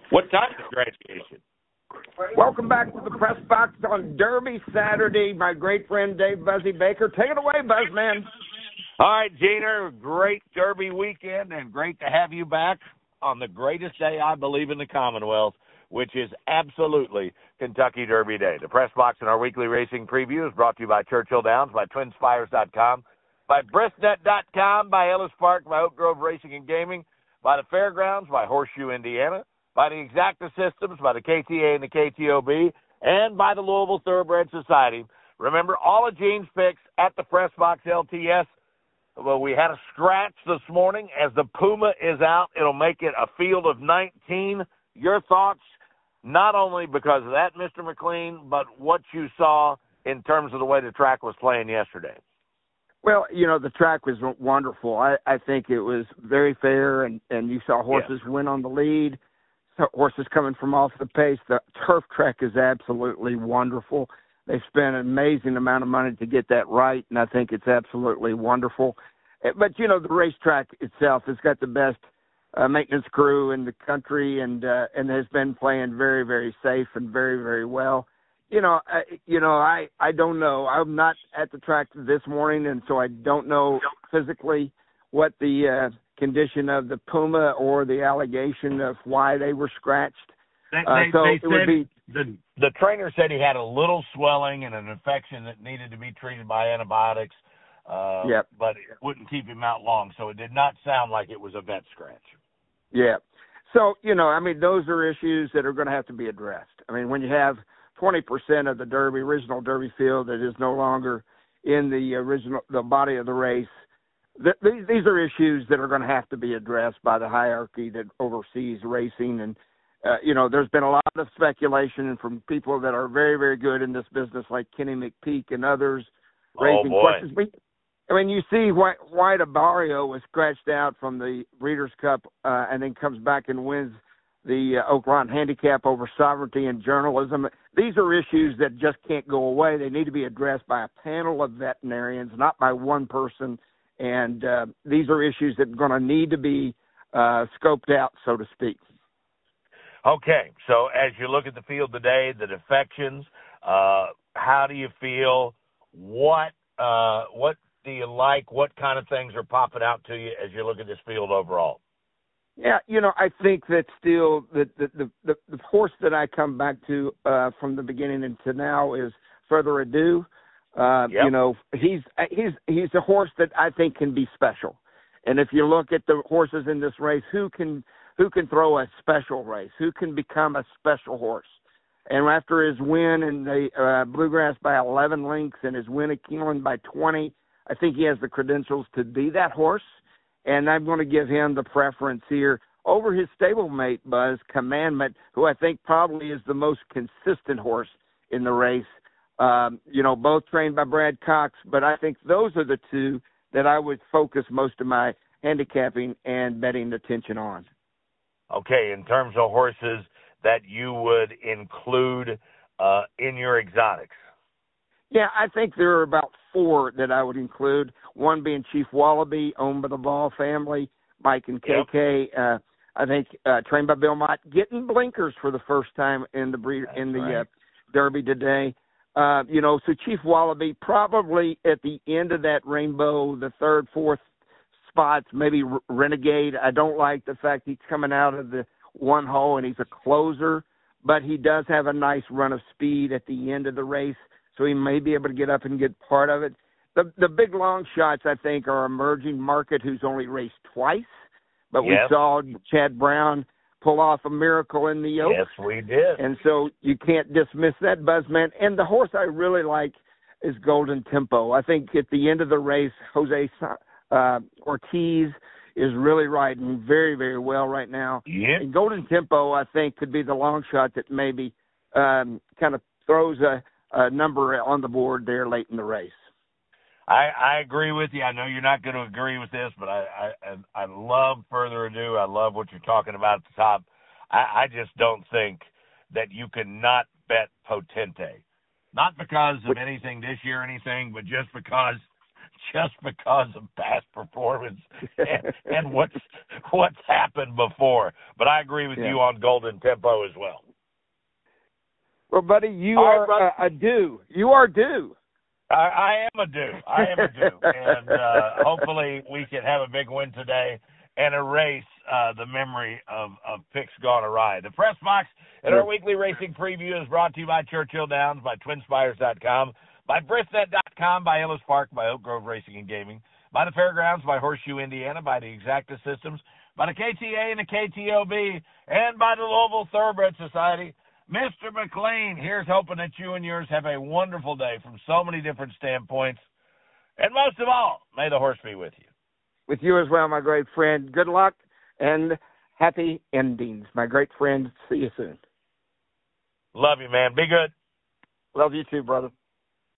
What time is graduation? Welcome back to the Press Box on Derby Saturday. My great friend Dave Buzzy Baker. Take it away, Buzzman. All right, Jeter, great Derby weekend, and great to have you back on the greatest day, I believe, in the Commonwealth, which is absolutely Kentucky Derby Day. The Press Box and our weekly racing preview is brought to you by Churchill Downs, by TwinSpires.com, by BristNet.com, by Ellis Park, by Oak Grove Racing and Gaming, by the Fairgrounds, by Horseshoe, Indiana, by the Exacta Systems, by the KTA and the KTOB, and by the Louisville Thoroughbred Society. Remember, all of Gene's picks at the Press Box LTS. Well, we had a scratch this morning. As the Puma is out, it'll make it a field of 19. Your thoughts, not only because of that, Mr. McLean, but what you saw in terms of the way the track was playing yesterday? Well, the track was wonderful. I think it was very fair, and you saw horses win on the lead, horses coming from off the pace. The turf track is absolutely wonderful. They spent an amazing amount of money to get that right, and I think it's absolutely wonderful. But, the racetrack itself has got the best maintenance crew in the country and has been playing very, very safe and very, very well. I don't know. I'm not at the track this morning, and so I don't know physically what the condition of the Puma or the allegation of why they were scratched. The trainer said he had a little swelling and an infection that needed to be treated by antibiotics, but it wouldn't keep him out long, so it did not sound like it was a vet scratch. Yeah. So, those are issues that are going to have to be addressed. When you have 20% of the original Derby field that is no longer in the body of the race, these are issues that are going to have to be addressed by the hierarchy that oversees racing. And, there's been a lot of speculation from people that are very, very good in this business, like Kenny McPeak and others, raising questions. You see White Abarrio was scratched out from the Breeders' Cup and then comes back and wins the Oakland Handicap over Sovereignty and Journalism. These are issues that just can't go away. They need to be addressed by a panel of veterinarians, not by one person. And these are issues that are going to need to be scoped out, so to speak. Okay, so as you look at the field today, the defections, how do you feel? What do you like? What kind of things are popping out to you as you look at this field overall? Yeah, I think that still the horse that I come back to from the beginning into now is Further Ado. He's a horse that I think can be special. And if you look at the horses in this race, who can throw a special race? Who can become a special horse? And after his win in the Bluegrass by 11 lengths and his win at Keeneland by 20, I think he has the credentials to be that horse. And I'm going to give him the preference here over his stablemate, Buzz Commandment, who I think probably is the most consistent horse in the race. Both trained by Brad Cox, but I think those are the two that I would focus most of my handicapping and betting attention on. Okay, in terms of horses that you would include in your exotics. Yeah, I think there are about 4 that I would include, one being Chief Wallaby, owned by the Ball family, Mike and KK. I think trained by Bill Mott, getting blinkers for the first time in the Derby today. So Chief Wallaby probably at the end of that rainbow, the 3rd, 4th spots, maybe Renegade. I don't like the fact he's coming out of the one hole and he's a closer, but he does have a nice run of speed at the end of the race, so he may be able to get up and get part of it. The big long shots, I think, are Emerging Market, who's only raced twice, but we saw Chad Brown pull off a miracle in the Oaks. Yes, we did. And so you can't dismiss that, Buzzman. And the horse I really like is Golden Tempo. I think at the end of the race, Jose Ortiz is really riding very, very well right now. Yep. And Golden Tempo, I think, could be the long shot that maybe kind of throws a number on the board there late in the race. I agree with you. I know you're not going to agree with this, but I love Further Ado. I love what you're talking about at the top. I just don't think that you can not bet Potente. Not because of anything this year or anything, but just because just because of past performance and what's happened before. But I agree with you on Golden Tempo as well. Well, buddy, you are due. You are due. I am a due. And hopefully we can have a big win today and erase the memory of picks gone awry. The Press Box and our weekly racing preview is brought to you by Churchill Downs, by TwinSpires.com, by Bristnet.com, by Ellis Park, by Oak Grove Racing and Gaming, by the Fairgrounds, by Horseshoe, Indiana, by the Exacta Systems, by the KTA and the KTOB, and by the Louisville Thoroughbred Society. Mr. McLean, here's hoping that you and yours have a wonderful day from so many different standpoints. And most of all, may the horse be with you. With you as well, my great friend. Good luck and happy endings, my great friend. See you soon. Love you, man. Be good. Love you too, brother.